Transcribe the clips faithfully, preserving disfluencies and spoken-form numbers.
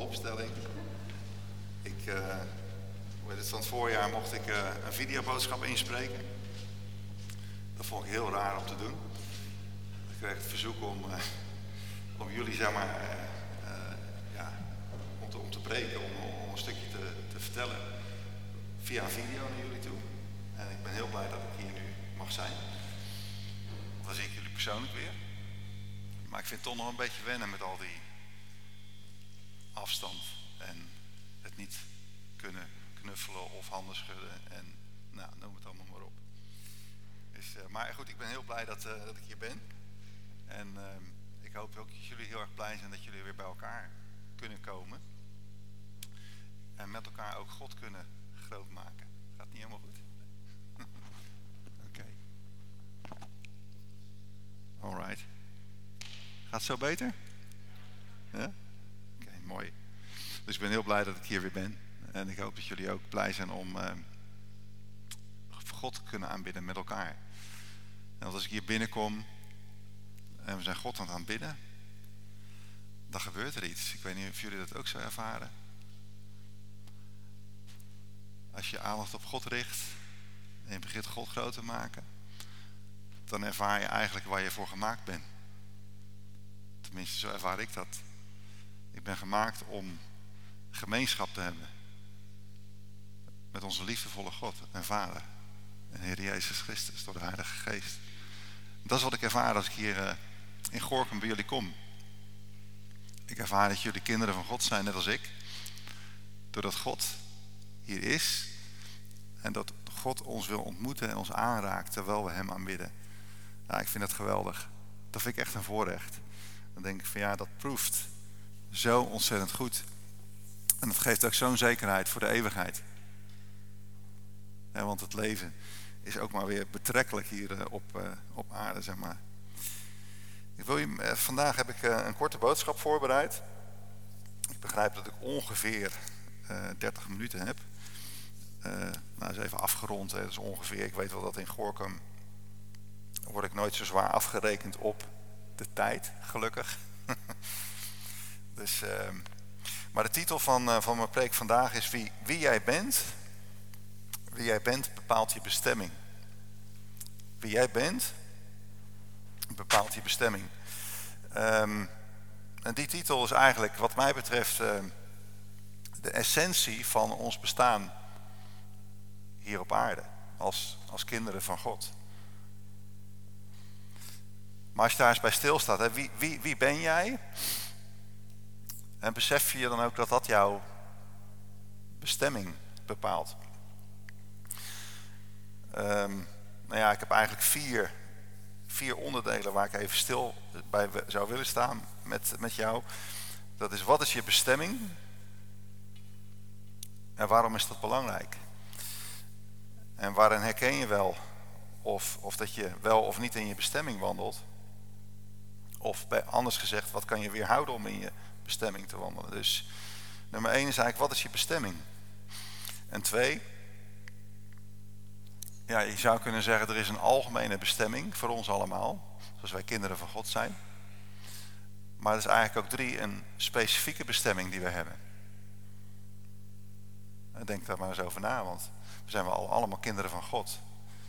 opstelling. Ik, uh, van het voorjaar mocht ik uh, een videoboodschap inspreken. Dat vond ik heel raar om te doen. Ik kreeg het verzoek om, uh, om jullie, zeg maar, uh, uh, ja, om, te, om te preken, om, om een stukje te, te vertellen via een video naar jullie toe. En ik ben heel blij dat ik hier nu mag zijn. Dan zie ik jullie persoonlijk weer. Maar ik vind het toch nog een beetje wennen met al die afstand en het niet kunnen knuffelen of handen schudden en nou, noem het allemaal maar op. Dus, uh, maar goed, ik ben heel blij dat, uh, dat ik hier ben. En uh, ik hoop ook dat jullie heel erg blij zijn dat jullie weer bij elkaar kunnen komen. En met elkaar ook God kunnen groot maken. Gaat niet helemaal goed? Oké. Okay. Alright. Gaat het zo beter? Ja? Oké, okay, mooi. Dus ik ben heel blij dat ik hier weer ben. En ik hoop dat jullie ook blij zijn om uh, God te kunnen aanbidden met elkaar. En als ik hier binnenkom en we zijn God aan het aanbidden, dan gebeurt er iets. Ik weet niet of jullie dat ook zo ervaren. Als je aandacht op God richt en je begint God groot te maken, dan ervaar je eigenlijk waar je voor gemaakt bent. Tenminste, zo ervaar ik dat. Ik ben gemaakt om gemeenschap te hebben met onze liefdevolle God en Vader en Heer Jezus Christus door de Heilige Geest. Dat is wat ik ervaar als ik hier uh, in Gorinchem bij jullie kom. Ik ervaar dat jullie kinderen van God zijn, net als ik. Doordat God hier is en dat God ons wil ontmoeten en ons aanraakt terwijl we hem aanbidden. Ja, ik vind dat geweldig. Dat vind ik echt een voorrecht. Dan denk ik van ja, dat proeft zo ontzettend goed. En dat geeft ook zo'n zekerheid voor de eeuwigheid. Ja, want het leven is ook maar weer betrekkelijk hier uh, op, uh, op aarde, zeg maar. Ik wil je, uh, vandaag heb ik uh, een korte boodschap voorbereid. Ik begrijp dat ik ongeveer uh, dertig minuten heb. Uh, nou, is even afgerond, hè. Dat is ongeveer. Ik weet wel dat in Gorinchem word ik nooit zo zwaar afgerekend op de tijd, gelukkig. dus, uh, maar de titel van, uh, van mijn preek vandaag is wie, wie jij bent. Wie jij bent bepaalt je bestemming. Wie jij bent bepaalt je bestemming. Um, en die titel is eigenlijk wat mij betreft uh, de essentie van ons bestaan hier op aarde. Als, als kinderen van God. Maar als je daar eens bij stilstaat, hè, wie, wie, wie ben jij? En besef je dan ook dat dat jouw bestemming bepaalt? Um, nou ja, ik heb eigenlijk vier, vier onderdelen waar ik even stil bij zou willen staan met, met jou. Dat is, wat is je bestemming? En waarom is dat belangrijk? En waarin herken je wel of, of dat je wel of niet in je bestemming wandelt? Of bij, anders gezegd, wat kan je weerhouden om in je bestemming te wandelen? Dus nummer één is eigenlijk, wat is je bestemming? En twee, ja, je zou kunnen zeggen, er is een algemene bestemming voor ons allemaal, zoals wij kinderen van God zijn. Maar er is eigenlijk ook drie, een specifieke bestemming die we hebben. Denk daar maar eens over na, want we zijn wel allemaal kinderen van God.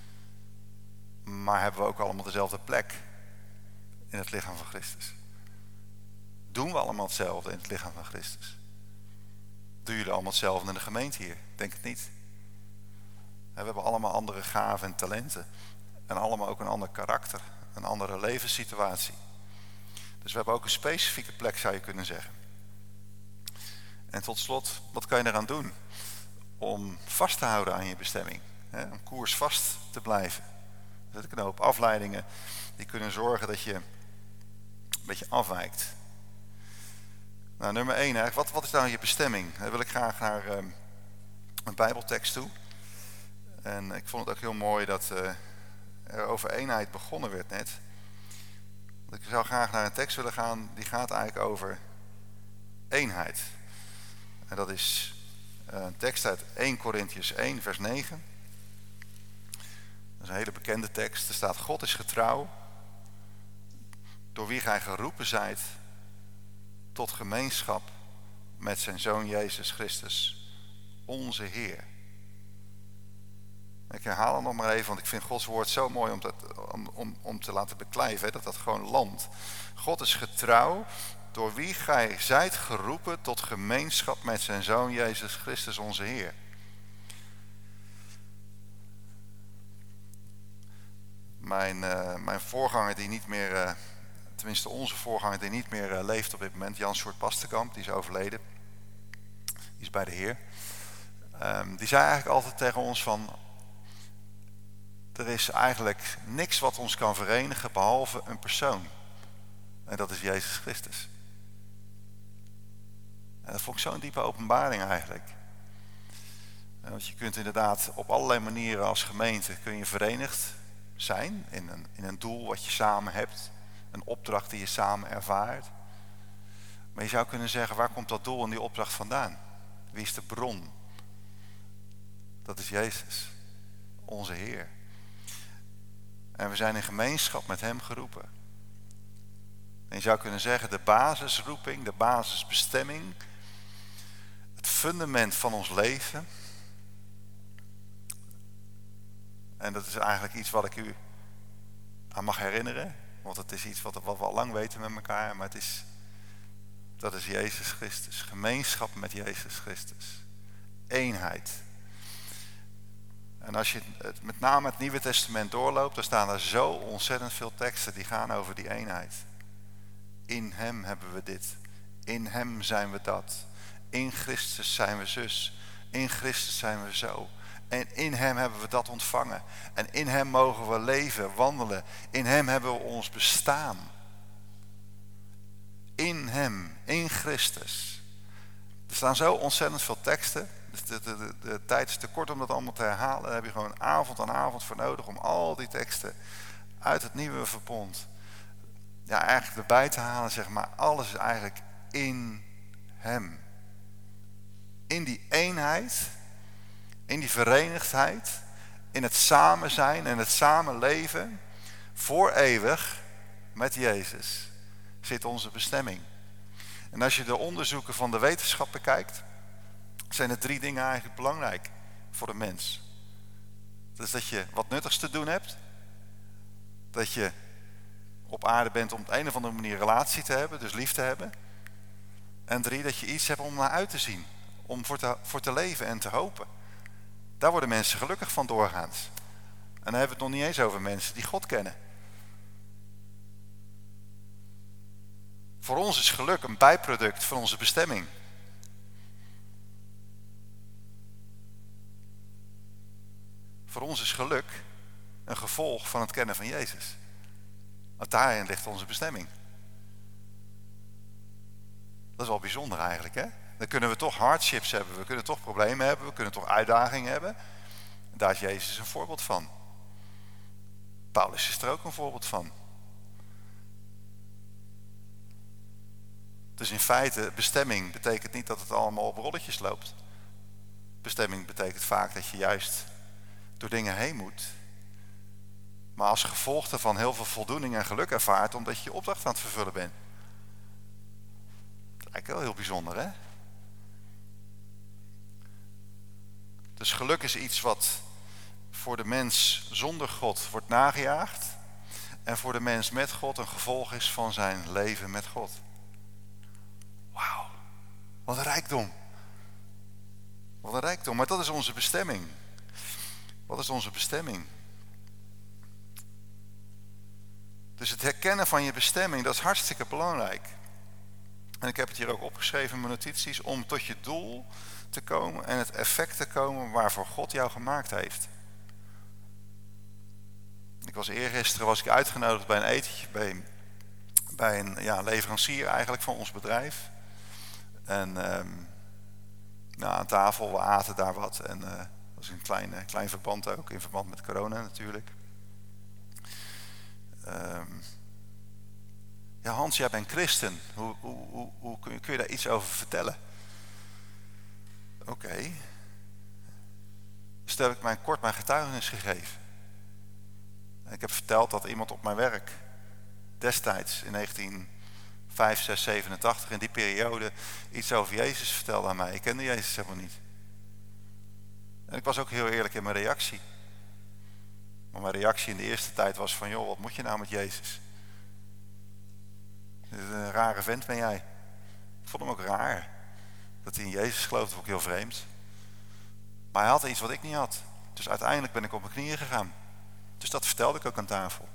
Maar hebben we ook allemaal dezelfde plek in het lichaam van Christus? Doen we allemaal hetzelfde in het lichaam van Christus? Doen jullie allemaal hetzelfde in de gemeente hier? Denk het niet. We hebben allemaal andere gaven en talenten. En allemaal ook een ander karakter. Een andere levenssituatie. Dus we hebben ook een specifieke plek, zou je kunnen zeggen. En tot slot, wat kan je eraan doen? Om vast te houden aan je bestemming. Om koers vast te blijven. Er zitten een hoop afleidingen die kunnen zorgen dat je een beetje afwijkt. Nou, nummer één, hè. Wat, wat is nou je bestemming? Dan wil ik graag naar uh, een Bijbeltekst toe. En ik vond het ook heel mooi dat uh, er over eenheid begonnen werd net. Ik zou graag naar een tekst willen gaan, die gaat eigenlijk over eenheid. En dat is uh, een tekst uit eerste Korintiërs één, vers negen. Dat is een hele bekende tekst. Er staat, God is getrouw, door wie gij geroepen zijt tot gemeenschap met zijn Zoon Jezus Christus, onze Heer. Ik herhaal het nog maar even, want ik vind Gods woord zo mooi om, dat, om, om, om te laten beklijven, hè, dat dat gewoon landt. God is getrouw, door wie gij zijt geroepen tot gemeenschap met zijn Zoon Jezus Christus, onze Heer. Mijn, uh, mijn voorganger die niet meer, uh, tenminste onze voorganger die niet meer uh, leeft op dit moment, Jan Sjoerd Pastenkamp, die is overleden. Die is bij de Heer. Um, die zei eigenlijk altijd tegen ons van, er is eigenlijk niks wat ons kan verenigen behalve een persoon. En dat is Jezus Christus. En dat vond ik zo'n diepe openbaring eigenlijk. En want je kunt inderdaad op allerlei manieren als gemeente kun je verenigd zijn in een, in een doel wat je samen hebt. Een opdracht die je samen ervaart. Maar je zou kunnen zeggen, waar komt dat doel en die opdracht vandaan? Wie is de bron? Dat is Jezus, onze Heer. En we zijn in gemeenschap met hem geroepen. En je zou kunnen zeggen, de basisroeping, de basisbestemming, het fundament van ons leven. En dat is eigenlijk iets wat ik u aan mag herinneren. Want het is iets wat, wat we al lang weten met elkaar. Maar het is, dat is Jezus Christus. Gemeenschap met Jezus Christus. Eenheid. En als je het, met name het Nieuwe Testament doorloopt, dan staan er zo ontzettend veel teksten die gaan over die eenheid. In hem hebben we dit. In hem zijn we dat. In Christus zijn we zus. In Christus zijn we zo. En in hem hebben we dat ontvangen. En in hem mogen we leven, wandelen. In hem hebben we ons bestaan. In hem, in Christus. Er staan zo ontzettend veel teksten. Dus de, de, de, de tijd is te kort om dat allemaal te herhalen. Daar heb je gewoon avond aan avond voor nodig om al die teksten uit het nieuwe verbond, ja, eigenlijk erbij te halen, zeg maar. Alles is eigenlijk in hem. In die eenheid, in die verenigdheid, in het samen zijn en het samenleven voor eeuwig met Jezus zit onze bestemming. En als je de onderzoeken van de wetenschap bekijkt, zijn er drie dingen eigenlijk belangrijk voor de mens. Dat is dat je wat nuttigs te doen hebt, dat je op aarde bent om op een of andere manier relatie te hebben, dus lief te hebben. En drie, dat je iets hebt om naar uit te zien, om voor te, voor te leven en te hopen. Daar worden mensen gelukkig van doorgaans. En dan hebben we het nog niet eens over mensen die God kennen. Voor ons is geluk een bijproduct van onze bestemming. Voor ons is geluk een gevolg van het kennen van Jezus. Want daarin ligt onze bestemming. Dat is wel bijzonder eigenlijk, hè? Dan kunnen we toch hardships hebben, we kunnen toch problemen hebben, we kunnen toch uitdagingen hebben. En daar is Jezus een voorbeeld van. Paulus is er ook een voorbeeld van. Dus in feite, bestemming betekent niet dat het allemaal op rolletjes loopt. Bestemming betekent vaak dat je juist door dingen heen moet. Maar als gevolg daarvan heel veel voldoening en geluk ervaart, omdat je je opdracht aan het vervullen bent. Dat is eigenlijk wel heel bijzonder, hè? Dus geluk is iets wat voor de mens zonder God wordt nagejaagd. En voor de mens met God een gevolg is van zijn leven met God. Wauw, wat een rijkdom. Wat een rijkdom, maar dat is onze bestemming. Wat is onze bestemming? Dus het herkennen van je bestemming, dat is hartstikke belangrijk. En ik heb het hier ook opgeschreven in mijn notities, om tot je doel te komen en het effect te komen waarvoor God jou gemaakt heeft. Ik was eergisteren was ik uitgenodigd bij een etentje bij, bij een ja, leverancier eigenlijk van ons bedrijf. En um, nou, aan tafel, we aten daar wat. En uh, dat was een klein, uh, klein verband ook, in verband met corona natuurlijk. Um, ja, Hans, jij bent christen. Hoe, hoe, hoe, hoe kun, je, kun je daar iets over vertellen? Oké. Okay. Dus toen heb ik mij kort mijn getuigenis gegeven. En ik heb verteld dat iemand op mijn werk destijds in negentien vijf, zes, zevenentachtig, in die periode iets over Jezus vertelde aan mij. Ik kende Jezus helemaal niet. En ik was ook heel eerlijk in mijn reactie. Maar mijn reactie in de eerste tijd was van, joh, wat moet je nou met Jezus? Een rare vent ben jij. Ik vond hem ook raar. Dat hij in Jezus geloofde, vond ik heel vreemd. Maar hij had iets wat ik niet had. Dus uiteindelijk ben ik op mijn knieën gegaan. Dus dat vertelde ik ook aan tafel.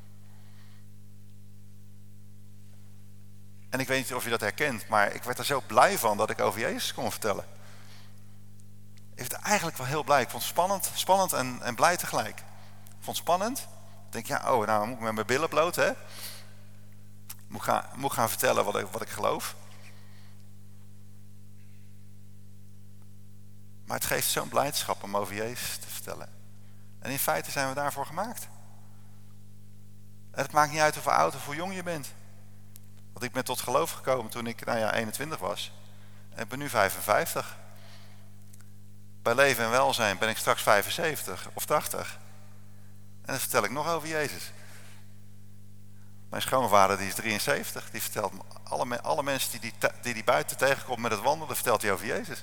En ik weet niet of je dat herkent, maar ik werd er zo blij van dat ik over Jezus kon vertellen. Ik werd eigenlijk wel heel blij. Ik vond het spannend, spannend en, en blij tegelijk. Ik vond het spannend. Ik denk, ja, oh, nou moet ik met mijn billen bloot, hè? Moet gaan, moet gaan vertellen wat ik, wat ik geloof. Maar het geeft zo'n blijdschap om over Jezus te vertellen. En in feite zijn we daarvoor gemaakt. En het maakt niet uit hoe oud of hoe jong je bent. Want ik ben tot geloof gekomen toen ik nou ja, eenentwintig was. En ik ben nu vijfenvijftig. Bij leven en welzijn ben ik straks vijfenzeventig of tachtig. En dan vertel ik nog over Jezus. Mijn schoonvader die is drieënzeventig. Die vertelt alle, alle mensen die die, die die buiten tegenkomt met het wandelen, vertelt hij over Jezus.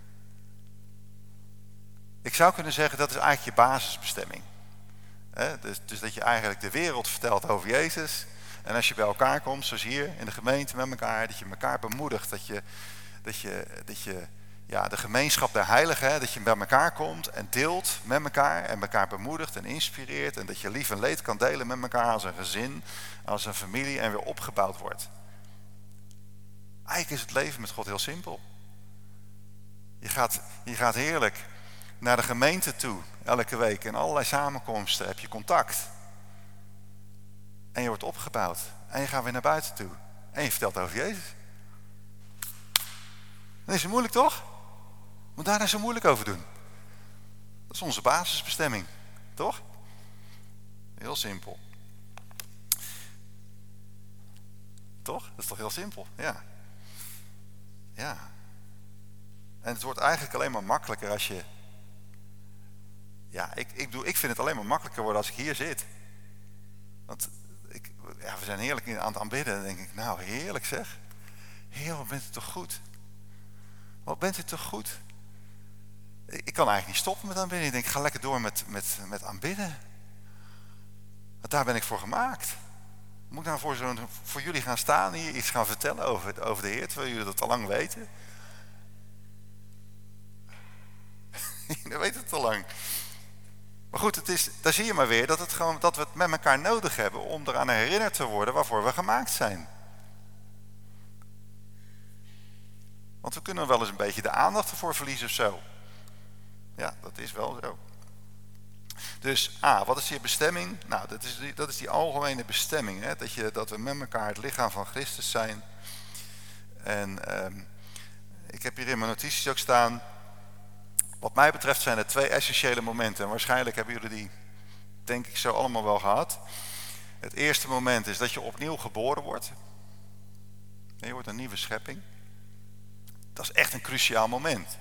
Ik zou kunnen zeggen, dat is eigenlijk je basisbestemming. He, dus, dus dat je eigenlijk de wereld vertelt over Jezus. En als je bij elkaar komt, zoals hier in de gemeente met elkaar, dat je elkaar bemoedigt. Dat je, dat je, dat je ja, de gemeenschap der heiligen, he, dat je bij elkaar komt en deelt met elkaar. En elkaar bemoedigt en inspireert. En dat je lief en leed kan delen met elkaar als een gezin, als een familie en weer opgebouwd wordt. Eigenlijk is het leven met God heel simpel. Je gaat, je gaat heerlijk naar de gemeente toe, elke week. In allerlei samenkomsten heb je contact. En je wordt opgebouwd. En je gaat weer naar buiten toe. En je vertelt over Jezus. Dat is moeilijk, toch? Moet daar nou zo moeilijk over doen? Dat is onze basisbestemming. Toch? Heel simpel. Toch? Dat is toch heel simpel? Ja. Ja. En het wordt eigenlijk alleen maar makkelijker als je... Ja, ik, ik, doe, ik vind het alleen maar makkelijker worden als ik hier zit. Want ik, ja, we zijn heerlijk aan het aanbidden. Dan denk ik, nou heerlijk zeg. Heer, wat bent u toch goed. Wat bent u toch goed. Ik, ik kan eigenlijk niet stoppen met aanbidden. Ik denk, ik ga lekker door met, met, met aanbidden. Want daar ben ik voor gemaakt. Moet ik nou voor, zo'n, voor jullie gaan staan hier, iets gaan vertellen over, over de Heer, terwijl jullie dat al lang weten? Je weet het al lang. Maar goed, het is, daar zie je maar weer dat, het gewoon, dat we het met elkaar nodig hebben om eraan herinnerd te worden waarvoor we gemaakt zijn. Want we kunnen wel eens een beetje de aandacht ervoor verliezen of zo. Ja, dat is wel zo. Dus A, wat is je bestemming? Nou, dat is die, dat is die algemene bestemming. Hè? Dat, je, dat we met elkaar het lichaam van Christus zijn. En eh, ik heb hier in mijn notities ook staan... Wat mij betreft zijn er twee essentiële momenten. En waarschijnlijk hebben jullie die, denk ik, zo allemaal wel gehad. Het eerste moment is dat je opnieuw geboren wordt. Je wordt een nieuwe schepping. Dat is echt een cruciaal moment.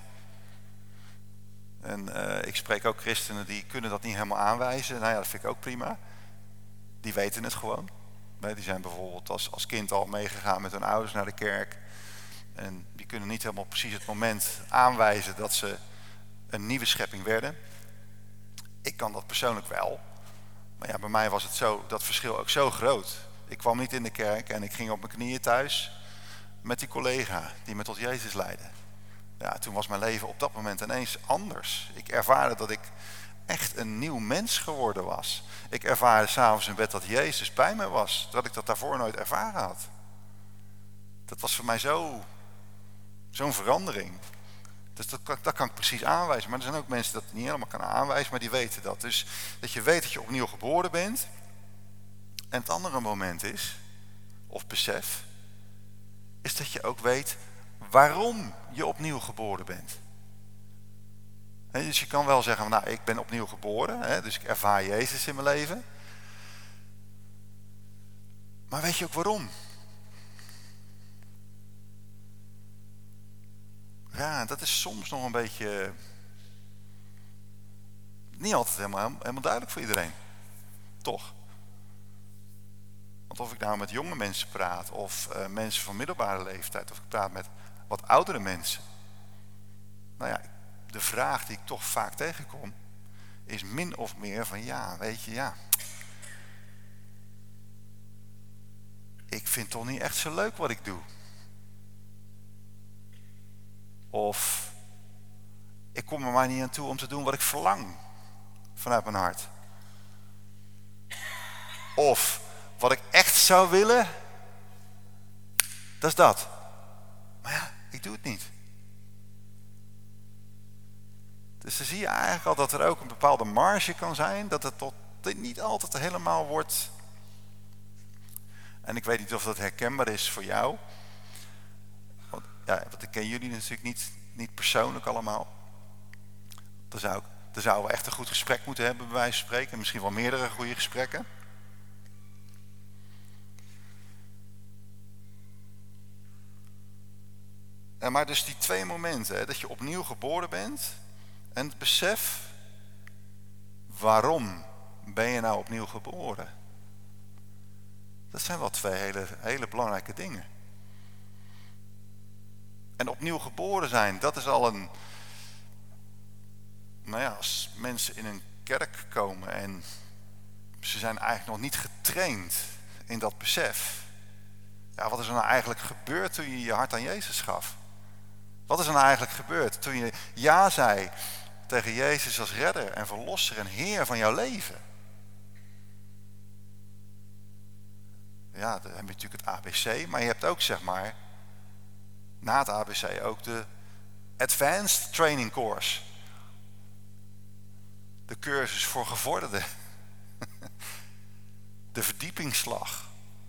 En uh, ik spreek ook christenen die kunnen dat niet helemaal aanwijzen. Nou ja, dat vind ik ook prima. Die weten het gewoon. Die zijn bijvoorbeeld als, als kind al meegegaan met hun ouders naar de kerk. En die kunnen niet helemaal precies het moment aanwijzen dat ze een nieuwe schepping werden. Ik kan dat persoonlijk wel. Maar ja, bij mij was het zo, dat verschil ook zo groot. Ik kwam niet in de kerk en ik ging op mijn knieën thuis met die collega die me tot Jezus leidde. Ja, toen was mijn leven op dat moment ineens anders. Ik ervaarde dat ik echt een nieuw mens geworden was. Ik ervaarde 's avonds in bed dat Jezus bij me was, dat ik dat daarvoor nooit ervaren had. Dat was voor mij zo, zo'n verandering. Dus dat kan, dat kan ik precies aanwijzen. Maar er zijn ook mensen die dat niet helemaal kunnen aanwijzen, maar die weten dat. Dus dat je weet dat je opnieuw geboren bent. En het andere moment is, of besef, is dat je ook weet waarom je opnieuw geboren bent. He, dus je kan wel zeggen, nou, ik ben opnieuw geboren, he, dus ik ervaar Jezus in mijn leven. Maar weet je ook waarom? Ja, dat is soms nog een beetje niet altijd helemaal, helemaal duidelijk voor iedereen. Toch? Want of ik nou met jonge mensen praat of uh, mensen van middelbare leeftijd, of ik praat met wat oudere mensen. Nou ja, de vraag die ik toch vaak tegenkom, is min of meer van ja, weet je, ja. Ik vind het toch niet echt zo leuk wat ik doe. Of ik kom er maar niet aan toe om te doen wat ik verlang vanuit mijn hart. Of wat ik echt zou willen, dat is dat. Maar ja, ik doe het niet. Dus dan zie je eigenlijk al dat er ook een bepaalde marge kan zijn, dat het tot niet altijd helemaal wordt. En ik weet niet of dat herkenbaar is voor jou. Want ja, want ik ken jullie natuurlijk niet, niet persoonlijk allemaal. Dan zou, dan zouden we echt een goed gesprek moeten hebben, bij wijze van spreken. Misschien wel meerdere goede gesprekken. En maar dus die twee momenten, hè, dat je opnieuw geboren bent en het besef, waarom ben je nou opnieuw geboren? Dat zijn wel twee hele, hele belangrijke dingen. En opnieuw geboren zijn, dat is al een... Nou ja, als mensen in een kerk komen en ze zijn eigenlijk nog niet getraind in dat besef. Ja, wat is er nou eigenlijk gebeurd toen je je hart aan Jezus gaf? Wat is er nou eigenlijk gebeurd toen je ja zei tegen Jezus als redder en verlosser en Heer van jouw leven? Ja, dan heb je natuurlijk het A B C, maar je hebt ook zeg maar na het A B C ook de Advanced Training Course. De cursus voor gevorderden. De verdiepingsslag.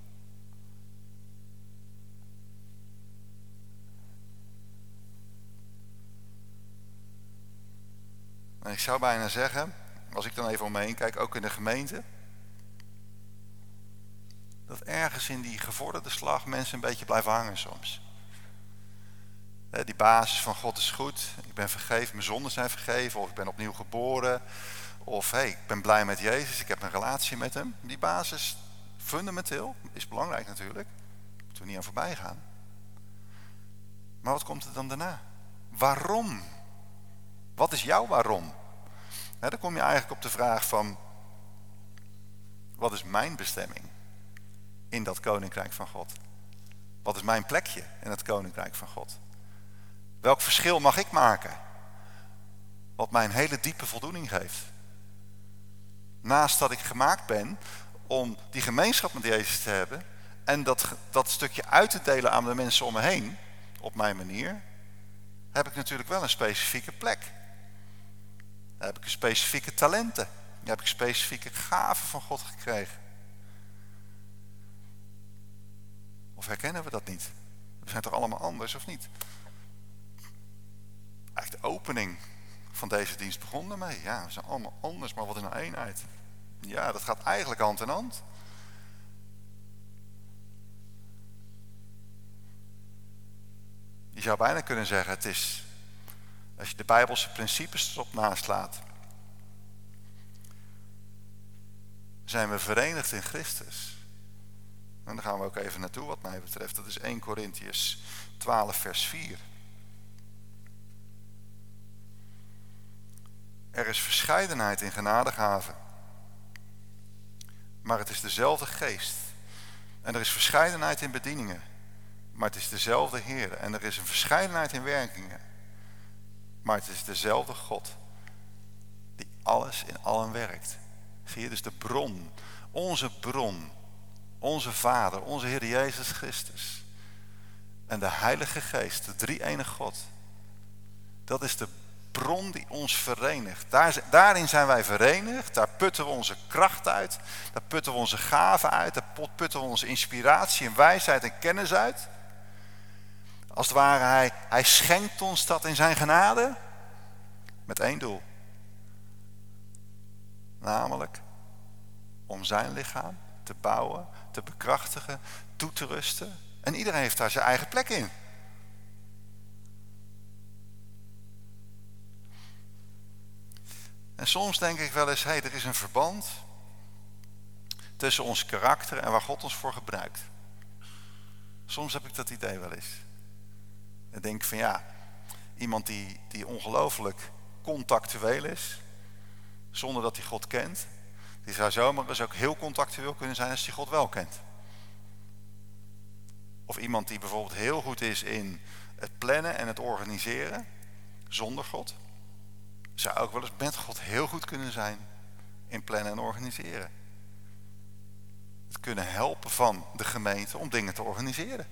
En ik zou bijna zeggen, als ik dan even om me heen kijk, ook in de gemeente, dat ergens in die gevorderde slag mensen een beetje blijven hangen soms. Die basis van God is goed, ik ben vergeven, mijn zonden zijn vergeven, of ik ben opnieuw geboren, of hey, ik ben blij met Jezus, ik heb een relatie met hem. Die basis, fundamenteel, is belangrijk natuurlijk, daar moeten we niet aan voorbij gaan. Maar wat komt er dan daarna? Waarom? Wat is jouw waarom? He, dan kom je eigenlijk op de vraag van, wat is mijn bestemming in dat koninkrijk van God? Wat is mijn plekje in het koninkrijk van God? Welk verschil mag ik maken? Wat mij een hele diepe voldoening geeft. Naast dat ik gemaakt ben om die gemeenschap met Jezus te hebben en dat, dat stukje uit te delen aan de mensen om me heen, op mijn manier, heb ik natuurlijk wel een specifieke plek. Dan heb ik een specifieke talenten. Dan heb ik specifieke gaven van God gekregen. Of herkennen we dat niet? We zijn toch allemaal anders, of niet? Eigenlijk de opening van deze dienst begon ermee. Ja, we zijn allemaal anders, maar wat is nou eenheid? Ja, dat gaat eigenlijk hand in hand. Je zou bijna kunnen zeggen, het is, als je de Bijbelse principes erop naslaat, zijn we verenigd in Christus. En daar gaan we ook even naartoe wat mij betreft. Dat is eerste Korintiërs twaalf vers vier. Er is verscheidenheid in genadegaven, maar het is dezelfde geest. En er is verscheidenheid in bedieningen, maar het is dezelfde Heer. En er is een verscheidenheid in werkingen, maar het is dezelfde God die alles in allen werkt. Zie je, dus de bron, onze bron, onze Vader, onze Heer Jezus Christus en de Heilige Geest, de drie-enige God. Dat is de bron die ons verenigt. Daar, daarin zijn wij verenigd, daar putten we onze kracht uit, daar putten we onze gaven uit, daar putten we onze inspiratie en wijsheid en kennis uit. Als het ware, hij, hij schenkt ons dat in zijn genade met één doel. Namelijk om zijn lichaam te bouwen, te bekrachtigen, toe te rusten. En iedereen heeft daar zijn eigen plek in. En soms denk ik wel eens, hé, hey, er is een verband tussen ons karakter en waar God ons voor gebruikt. Soms heb ik dat idee wel eens. Ik denk van ja, iemand die, die ongelooflijk contactueel is, zonder dat hij God kent, die zou zomaar eens ook heel contactueel kunnen zijn als hij God wel kent. Of iemand die bijvoorbeeld heel goed is in het plannen en het organiseren, zonder God, zou ook wel eens met God heel goed kunnen zijn in plannen en organiseren. Het kunnen helpen van de gemeente om dingen te organiseren.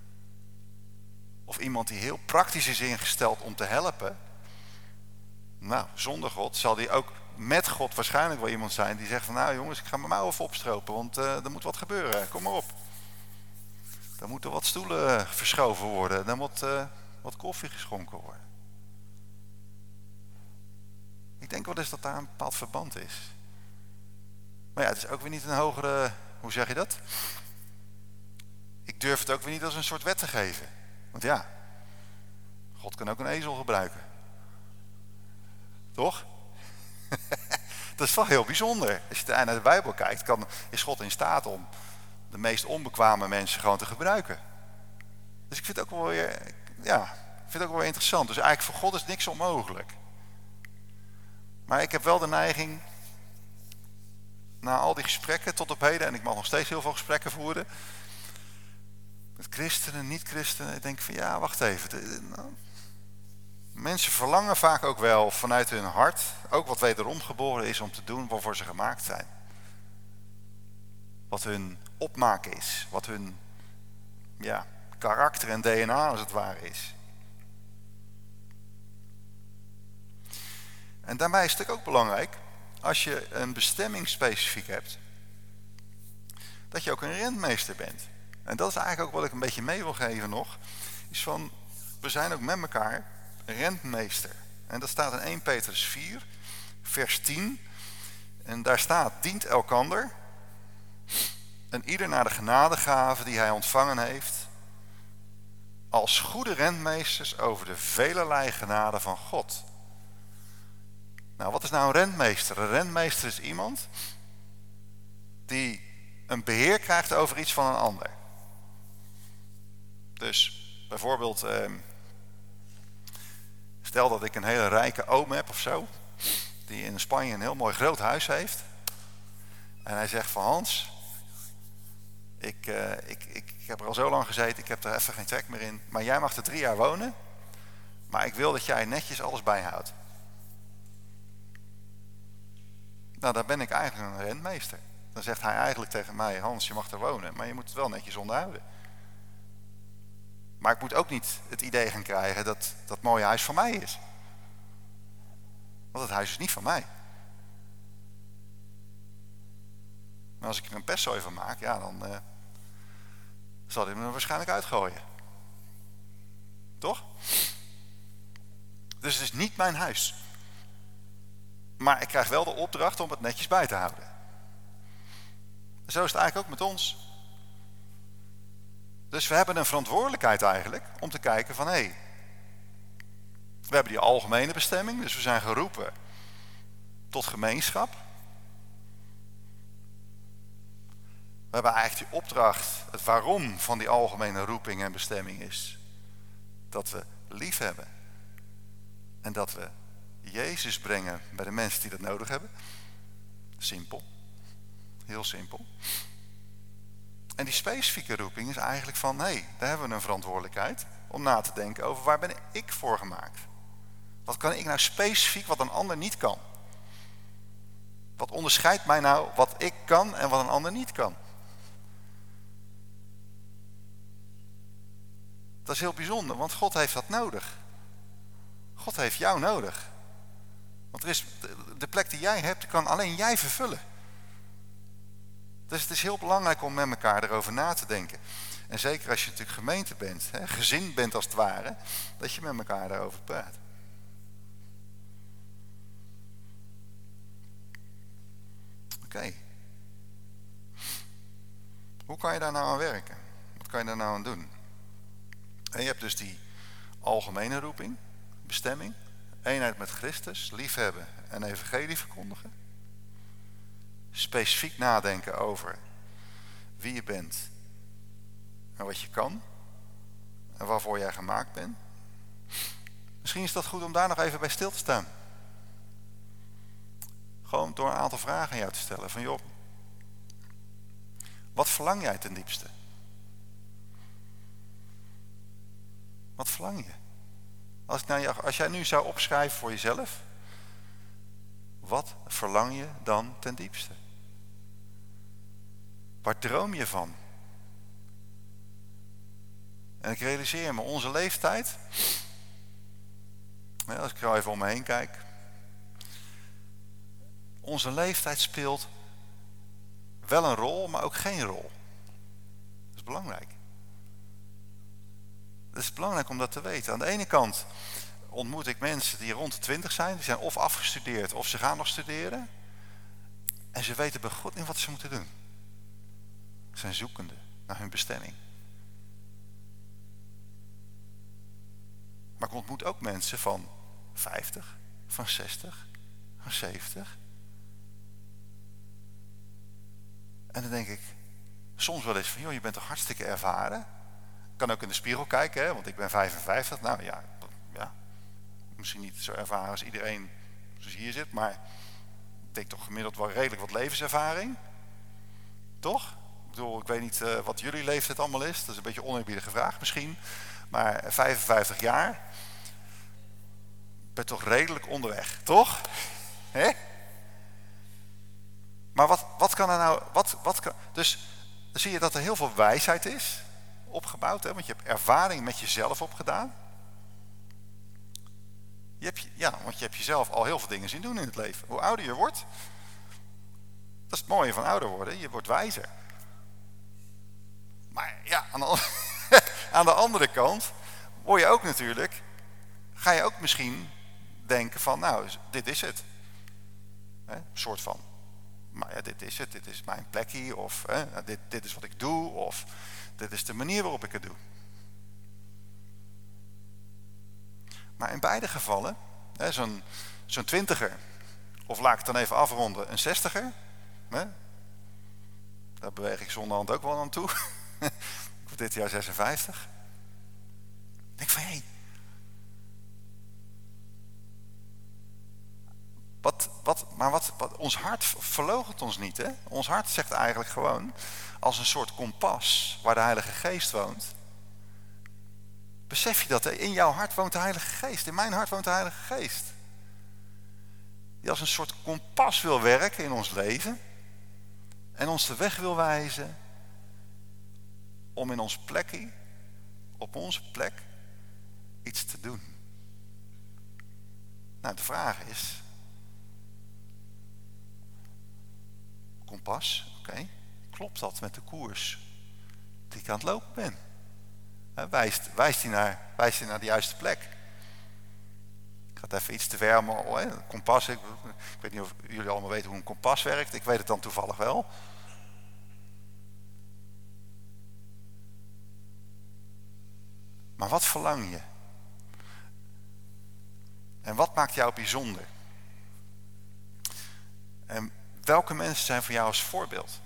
Of iemand die heel praktisch is ingesteld om te helpen. Nou, zonder God zal die ook met God waarschijnlijk wel iemand zijn die zegt van nou jongens, ik ga mijn mouwen even opstropen, want uh, er moet wat gebeuren, kom maar op. Er moeten wat stoelen verschoven worden, er moet uh, wat koffie geschonken worden. Ik denk wel eens dat daar een bepaald verband is. Maar ja, het is ook weer niet een hogere, hoe zeg je dat? Ik durf het ook weer niet als een soort wet te geven. Want ja, God kan ook een ezel gebruiken. Toch? Dat is wel heel bijzonder. Als je naar de Bijbel kijkt, kan, is God in staat om de meest onbekwame mensen gewoon te gebruiken. Dus ik vind het ook wel weer, ja, ik vind het ook wel weer interessant. Dus eigenlijk voor God is niks onmogelijk. Maar ik heb wel de neiging, na al die gesprekken tot op heden, en ik mag nog steeds heel veel gesprekken voeren, met christenen, niet-christenen, ik denk van ja, wacht even. De, nou, mensen verlangen vaak ook wel vanuit hun hart, ook wat wederom geboren is om te doen waarvoor ze gemaakt zijn. Wat hun opmaak is, wat hun ja, karakter en D N A als het ware is. En daarbij is het ook belangrijk, als je een bestemming specifiek hebt, dat je ook een rentmeester bent. En dat is eigenlijk ook wat ik een beetje mee wil geven nog, is van, we zijn ook met elkaar rentmeester. En dat staat in eerste Petrus vier, vers tien. En daar staat, dient elkander, en ieder naar de genadegave die hij ontvangen heeft, als goede rentmeesters over de velerlei genade van God. Nou, wat is nou een rentmeester? Een rentmeester is iemand die een beheer krijgt over iets van een ander. Dus bijvoorbeeld, eh, stel dat ik een hele rijke oom heb of zo, die in Spanje een heel mooi groot huis heeft. En hij zegt van Hans, ik, uh, ik, ik, ik heb er al zo lang gezeten, ik heb er even geen trek meer in. Maar jij mag er drie jaar wonen, maar ik wil dat jij netjes alles bijhoudt. Nou, dan ben ik eigenlijk een rentmeester. Dan zegt hij eigenlijk tegen mij, Hans, je mag er wonen, maar je moet het wel netjes onderhouden. Maar ik moet ook niet het idee gaan krijgen dat dat mooie huis van mij is. Want het huis is niet van mij. Maar als ik er een pestzooi van maak, ja, dan uh, zal hij me er waarschijnlijk uitgooien. Toch? Dus het is niet mijn huis. Maar ik krijg wel de opdracht om het netjes bij te houden. En zo is het eigenlijk ook met ons. Dus we hebben een verantwoordelijkheid eigenlijk om te kijken van hé, hey, we hebben die algemene bestemming, dus we zijn geroepen tot gemeenschap. We hebben eigenlijk die opdracht, het waarom van die algemene roeping en bestemming is dat we lief hebben en dat we Jezus brengen bij de mensen die dat nodig hebben. Simpel. Heel simpel. En die specifieke roeping is eigenlijk van, hé, hey, daar hebben we een verantwoordelijkheid om na te denken over waar ben ik voor gemaakt. Wat kan ik nou specifiek wat een ander niet kan? Wat onderscheidt mij nou wat ik kan en wat een ander niet kan? Dat is heel bijzonder, want God heeft dat nodig. God heeft jou nodig. Want er is, de plek die jij hebt, kan alleen jij vervullen. Dus het is heel belangrijk om met elkaar erover na te denken. En zeker als je natuurlijk gemeente bent, hè, gezin bent als het ware, dat je met elkaar daarover praat. Oké. Okay. Hoe kan je daar nou aan werken? Wat kan je daar nou aan doen? En je hebt dus die algemene roeping, bestemming, eenheid met Christus, liefhebben en evangelie verkondigen. specifiek nadenken over wie je bent en wat je kan en waarvoor jij gemaakt bent. Misschien is dat goed om daar nog even bij stil te staan. Gewoon door een aantal vragen aan jou te stellen. Van joh, wat verlang jij ten diepste? Wat verlang je? Als, ik nou, als jij nu zou opschrijven voor jezelf, wat verlang je dan ten diepste? Waar droom je van? En ik realiseer me, onze leeftijd, als ik er even om me heen kijk, onze leeftijd speelt wel een rol, maar ook geen rol. Dat is belangrijk. Het is belangrijk om dat te weten. Aan de ene kant ontmoet ik mensen die rond de twintig zijn. Die zijn of afgestudeerd of ze gaan nog studeren. En ze weten bij God niet wat ze moeten doen. Ze zijn zoekende naar hun bestemming. Maar ik ontmoet ook mensen van vijftig, van zestig, van zeventig. En dan denk ik soms wel eens van, joh, je bent toch hartstikke ervaren. Ik kan ook in de spiegel kijken, hè, want ik ben vijfenvijftig. Nou ja, ja, misschien niet zo ervaren als iedereen zoals hier zit, maar ik denk toch gemiddeld wel redelijk wat levenservaring. Toch? Ik bedoel, ik weet niet uh, wat jullie leeftijd allemaal is. Dat is een beetje een oneerbiedige vraag misschien. Maar vijfenvijftig jaar, ben toch redelijk onderweg, toch? Hè? Maar wat, wat kan er nou... Wat, wat kan, dus dan zie je dat er heel veel wijsheid is opgebouwd. Hè? Want je hebt ervaring met jezelf opgedaan. Je hebt, ja, want je hebt jezelf al heel veel dingen zien doen in het leven. Hoe ouder je wordt, dat is het mooie van ouder worden. Je wordt wijzer. Maar ja, aan de, aan de andere kant word je ook natuurlijk... Ga je ook misschien denken van, nou, dit is het. Een soort van... Maar ja, dit is het, dit is mijn plek hier, of hè, dit, dit is wat ik doe, of dit is de manier waarop ik het doe. Maar in beide gevallen, hè, zo'n, zo'n twintiger, of laat ik het dan even afronden, een zestiger, hè, daar beweeg ik zonder hand ook wel aan toe. Ik word dit jaar zesenvijftig. Ik denk van, hé, hey, Wat, wat, maar wat, wat, ons hart verloochent ons niet. Hè? Ons hart zegt eigenlijk gewoon, als een soort kompas waar de Heilige Geest woont. Besef je dat? Hè? In jouw hart woont de Heilige Geest. In mijn hart woont de Heilige Geest. Die als een soort kompas wil werken in ons leven. En ons de weg wil wijzen. Om in ons plekje, op onze plek, iets te doen. Nou, de vraag is... Kompas, oké. Okay. Klopt dat met de koers die ik aan het lopen ben? He, wijst, wijst, hij naar, wijst hij naar de juiste plek? Ik ga het even iets te ver, maar oh, kompas, ik, ik weet niet of jullie allemaal weten hoe een kompas werkt. Ik weet het dan toevallig wel. Maar wat verlang je? En wat maakt jou bijzonder? En welke mensen zijn voor jou als voorbeeld?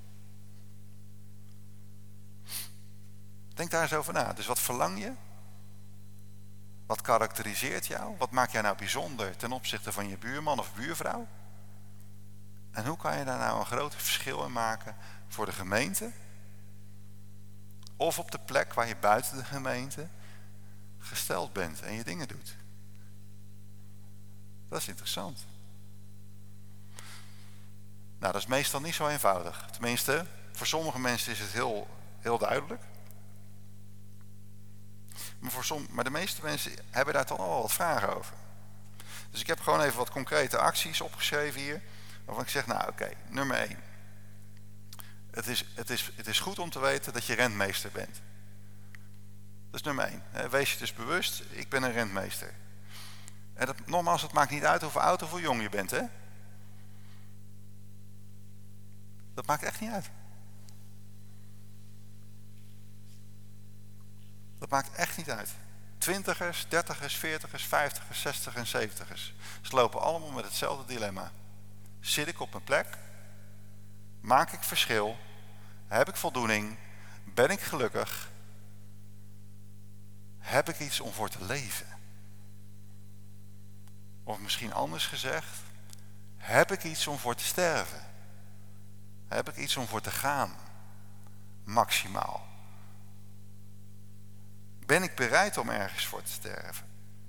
Denk daar eens over na. Dus wat verlang je? Wat karakteriseert jou? Wat maakt jij nou bijzonder ten opzichte van je buurman of buurvrouw? En hoe kan je daar nou een groot verschil in maken voor de gemeente? Of op de plek waar je buiten de gemeente gesteld bent en je dingen doet? Dat is interessant. Nou, dat is meestal niet zo eenvoudig. Tenminste, voor sommige mensen is het heel, heel duidelijk. Maar, voor som, maar de meeste mensen hebben daar toch al wat vragen over. Dus ik heb gewoon even wat concrete acties opgeschreven hier. Waarvan ik zeg, nou oké, okay, nummer één. Het is, het, is, het is goed om te weten dat je rentmeester bent. Dat is nummer één. Wees je dus bewust, ik ben een rentmeester. En dat, nogmaals, het maakt niet uit hoeveel oud of hoe jong je bent, hè? Dat maakt echt niet uit. Dat maakt echt niet uit. Twintigers, dertigers, veertigers, vijftigers, zestigers en zeventigers. Ze lopen allemaal met hetzelfde dilemma. Zit ik op mijn plek Maak ik verschil? Heb ik voldoening? Ben ik gelukkig? Heb ik iets om voor te leven? Of misschien anders gezegd, heb ik iets om voor te sterven? Heb ik iets om voor te gaan? Maximaal. Ben ik bereid om ergens voor te sterven?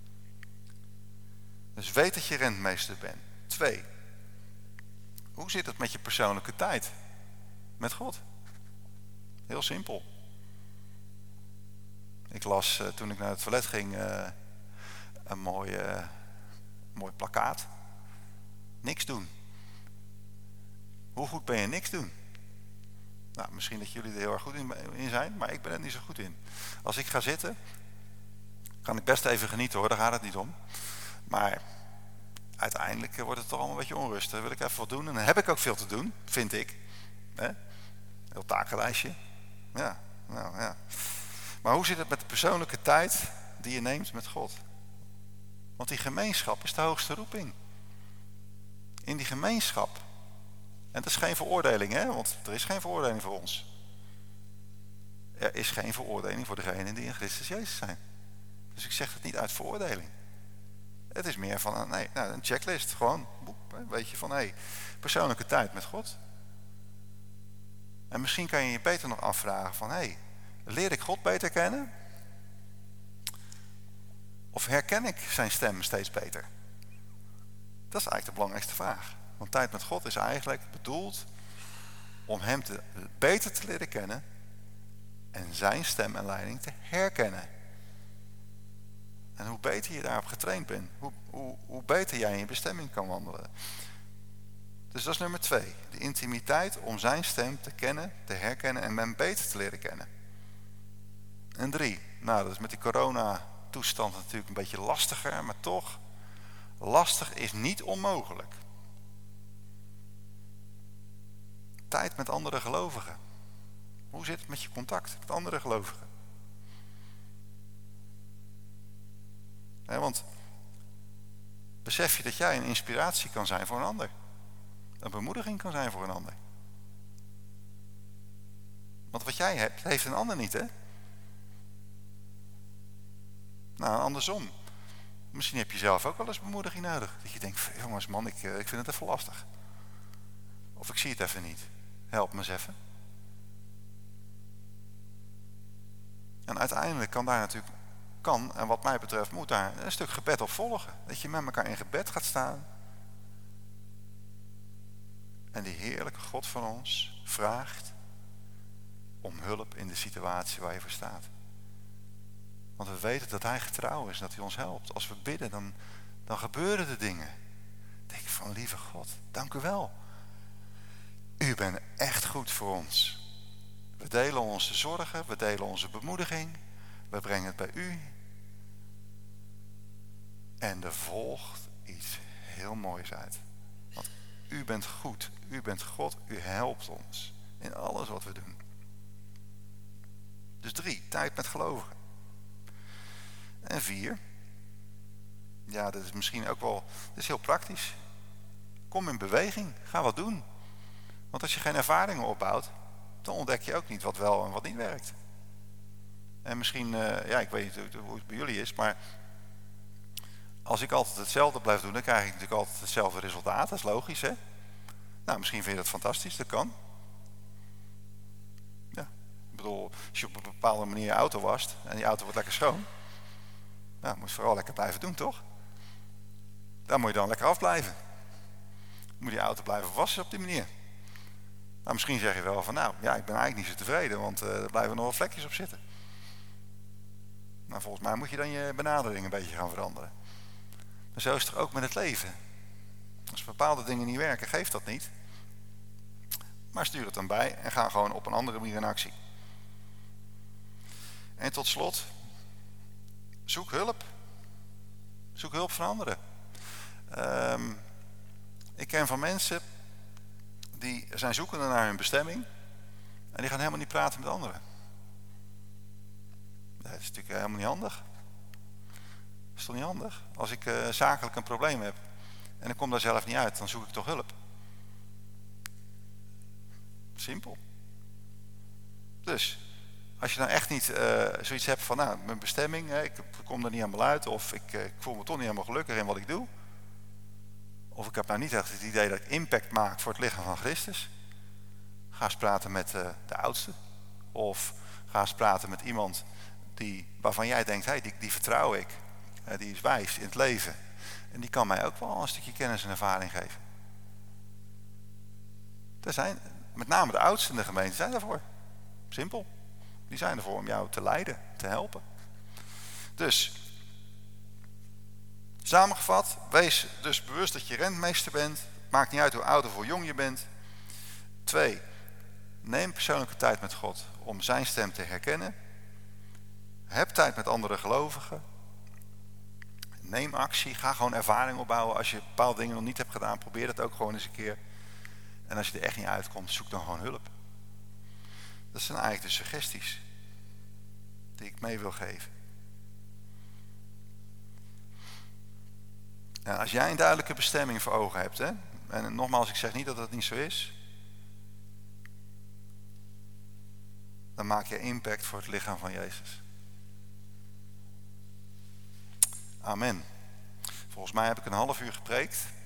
Dus weet dat je rentmeester bent. Twee. Hoe zit het met je persoonlijke tijd? Met God. Heel simpel. Ik las uh, toen ik naar het toilet ging uh, een mooi, uh, mooi plakkaat. Niks doen. Hoe goed ben je niks doen? Nou, misschien dat jullie er heel erg goed in, in zijn, maar ik ben er niet zo goed in. Als ik ga zitten, kan ik best even genieten hoor, daar gaat het niet om. Maar uiteindelijk wordt het toch allemaal een beetje onrustig. Dan wil ik even wat doen en dan heb ik ook veel te doen, vind ik. Hè? Heel takenlijstje. Ja, nou ja. Maar hoe zit het met de persoonlijke tijd die je neemt met God? Want die gemeenschap is de hoogste roeping. In die gemeenschap. En dat is geen veroordeling, hè? Want er is geen veroordeling voor ons. Er is geen veroordeling voor degenen die in Christus Jezus zijn. Dus ik zeg het niet uit veroordeling. Het is meer van nee, nou, een checklist. Gewoon, weet je van, hé, hey, persoonlijke tijd met God. En misschien kan je je beter nog afvragen van, hé, hey, leer ik God beter kennen? Of herken ik zijn stem steeds beter? Dat is eigenlijk de belangrijkste vraag. Want tijd met God is eigenlijk bedoeld om hem te, beter te leren kennen en zijn stem en leiding te herkennen. En hoe beter je daarop getraind bent, hoe, hoe, hoe beter jij in je bestemming kan wandelen. Dus dat is nummer twee. De intimiteit om zijn stem te kennen, te herkennen en hem beter te leren kennen. En drie, nou dat is met die corona-toestand natuurlijk een beetje lastiger, maar toch, lastig is niet onmogelijk. Tijd met andere gelovigen. Hoe zit het met je contact met andere gelovigen? He, want besef je dat jij een inspiratie kan zijn voor een ander? Een bemoediging kan zijn voor een ander? Want wat jij hebt, heeft een ander niet, hè? Nou, andersom. Misschien heb je zelf ook wel eens bemoediging nodig. Dat je denkt, jongens man, ik, ik vind het even lastig. Of ik zie het even niet. Help me eens even. En uiteindelijk kan daar natuurlijk, kan en wat mij betreft moet daar een stuk gebed op volgen. Dat je met elkaar in gebed gaat staan. En die heerlijke God van ons vraagt om hulp in de situatie waar je voor staat. Want we weten dat hij getrouw is en dat hij ons helpt. Als we bidden, dan, dan gebeuren de dingen. Dan denk ik van, lieve God, dank u wel. U bent echt goed voor ons. We delen onze zorgen, we delen onze bemoediging. We brengen het bij u. En er volgt iets heel moois uit. Want u bent goed, u bent God, u helpt ons in alles wat we doen. Dus drie, tijd met gelovigen. En vier, ja, dat is misschien ook wel, dat is heel praktisch. Kom in beweging, ga wat doen. Want als je geen ervaringen opbouwt, dan ontdek je ook niet wat wel en wat niet werkt. En misschien, uh, ja, ik weet niet hoe het bij jullie is, maar als ik altijd hetzelfde blijf doen, dan krijg ik natuurlijk altijd hetzelfde resultaat. Dat is logisch, hè? Nou, misschien vind je dat fantastisch, dat kan. Ja, ik bedoel, als je op een bepaalde manier je auto wast en die auto wordt lekker schoon, nou, moet je vooral lekker blijven doen, toch? Daar moet je dan lekker afblijven. Moet die auto blijven wassen op die manier. Nou, misschien zeg je wel van, nou, ja, ik ben eigenlijk niet zo tevreden, want uh, er blijven nog wel vlekjes op zitten. Nou, volgens mij moet je dan je benadering een beetje gaan veranderen. Maar zo is het ook met het leven. Als bepaalde dingen niet werken, geeft dat niet. Maar stuur het dan bij en ga gewoon op een andere manier in actie. En tot slot, zoek hulp. Zoek hulp van anderen. Um, ik ken van mensen die zijn zoekende naar hun bestemming en die gaan helemaal niet praten met anderen. Dat is natuurlijk helemaal niet handig. Dat is toch niet handig? Als ik uh, zakelijk een probleem heb en ik kom daar zelf niet uit, dan zoek ik toch hulp. Simpel. Dus, als je nou echt niet uh, zoiets hebt van, nou, mijn bestemming, hè, ik kom er niet helemaal uit, of ik, uh, ik voel me toch niet helemaal gelukkig in wat ik doe. Of ik heb nou niet echt het idee dat ik impact maak voor het lichaam van Christus. Ga eens praten met uh, de oudste. Of ga eens praten met iemand die, waarvan jij denkt, hey, die, die vertrouw ik. Uh, die is wijs in het leven. En die kan mij ook wel een stukje kennis en ervaring geven. Er zijn, met name de oudsten in de gemeente zijn daarvoor. Simpel. Die zijn ervoor om jou te leiden, te helpen. Dus, samengevat, wees dus bewust dat je rentmeester bent. Het maakt niet uit hoe oud of hoe jong je bent. Twee, neem persoonlijke tijd met God om zijn stem te herkennen. Heb tijd met andere gelovigen. Neem actie, ga gewoon ervaring opbouwen. Als je bepaalde dingen nog niet hebt gedaan, probeer dat ook gewoon eens een keer. En als je er echt niet uitkomt, zoek dan gewoon hulp. Dat zijn eigenlijk de suggesties die ik mee wil geven. En als jij een duidelijke bestemming voor ogen hebt, hè, en nogmaals, ik zeg niet dat dat niet zo is, dan maak je impact voor het lichaam van Jezus. Amen. Volgens mij heb ik een half uur gepreekt.